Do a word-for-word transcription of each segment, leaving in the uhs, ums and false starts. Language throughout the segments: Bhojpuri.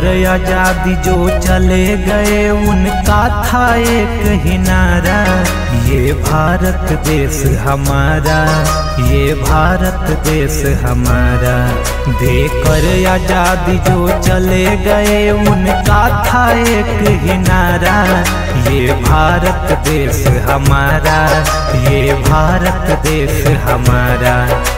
देकर आजादी जो चले गए उनका था एक ही नारा, ये भारत देश हमारा, ये भारत देश हमारा। देकर आजादी जो चले गए उनका था एक ही नारा, ये भारत देश हमारा, ये भारत देश हमारा।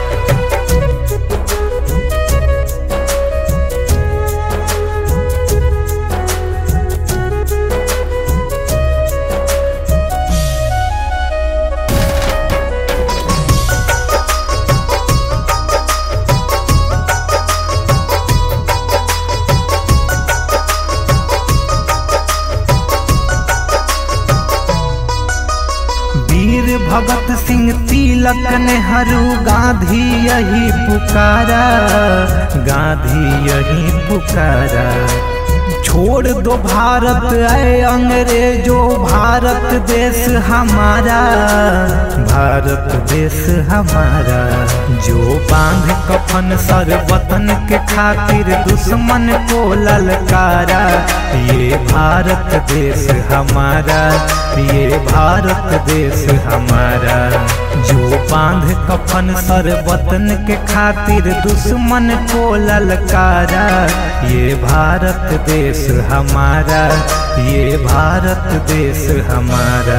वीर भगत सिंह, तिलक, नेहरू, गांधी यही पुकारा, गांधी यही पुकारा। छोड़ दो भारत ऐ अंग्रेजों, भारत देश हमारा, भारत देश हमारा। जो बांध कफन सर वतन के खातिर दुश्मन को ललकारा, ये भारत देश हमारा, ये भारत देश हमारा। जो बांध कफन सर वतन के खातिर दुश्मन को ललकारा, ये भारत देश हमारा, ये भारत देश हमारा।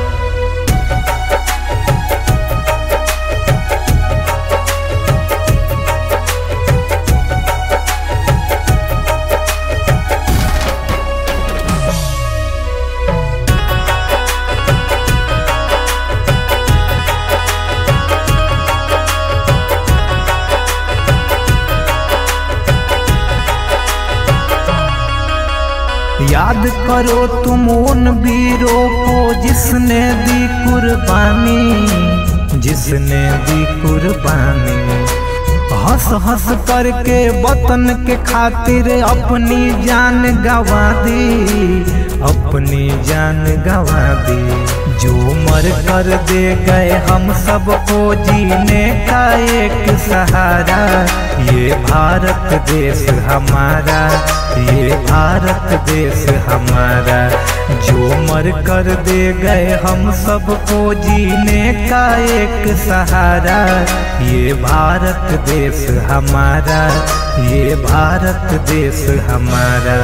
याद करो तुम उन वीरों को जिसने दी कुर्बानी, जिसने दी कुर्बानी। हंस हंस करके वतन के खातिर अपनी जान गंवा दी, अपनी जान गंवा दी। जो मर कर दे गए हम सबको जीने का एक सहारा, ये भारत देश हमारा, ये भारत देश हमारा। जो मर कर दे गए हम सबको जीने का एक सहारा, ये भारत देश हमारा, ये भारत देश हमारा।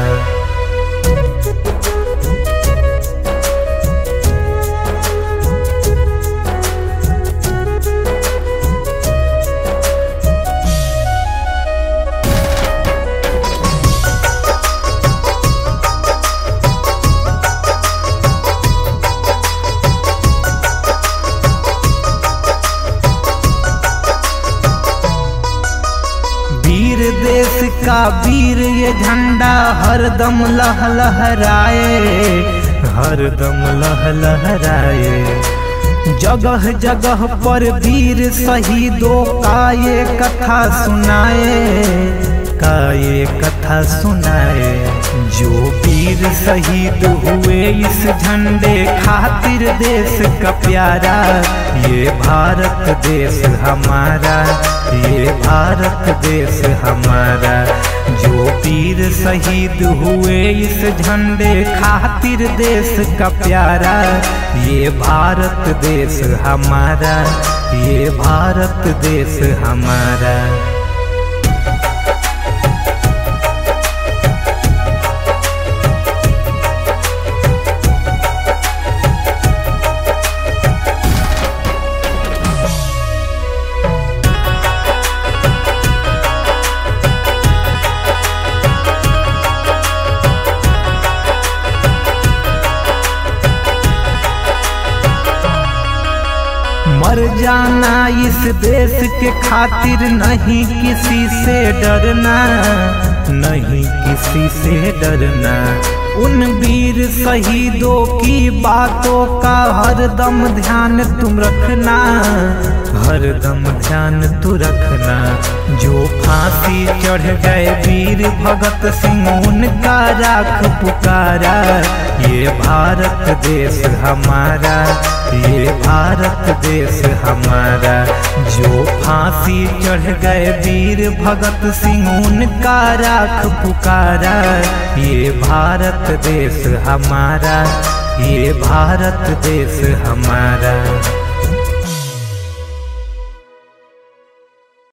वीर देश का वीर ये झंडा हरदम लह लहराए, हरदम लह लहराए। जगह जगह पर वीर शहीदों का ये कथा सुनाए, का ये कथा सुनाए। जो वीर शहीद हुए इस झंडे खातिर देश का प्यारा, ये भारत देश हमारा, ये भारत देश हमारा। जो वीर शहीद हुए इस झंडे खातिर देश का प्यारा, ये भारत देश हमारा, ये भारत देश हमारा। मर जाना इस देश के खातिर, नहीं किसी से डरना, नहीं किसी से डरना। उन वीर शहीदों की बातों का हरदम ध्यान तुम रखना, हरदम ध्यान तू रखना। जो फांसी चढ़ गए वीर भगत सिंह, उनका राख पुकारा, ये भारत देश हमारा, ये भारत देश हमारा। जो फांसी चढ़ गए वीर भगत सिंह उनका राख पुकारा। ये भारत देश हमारा, ये भारत देश हमारा।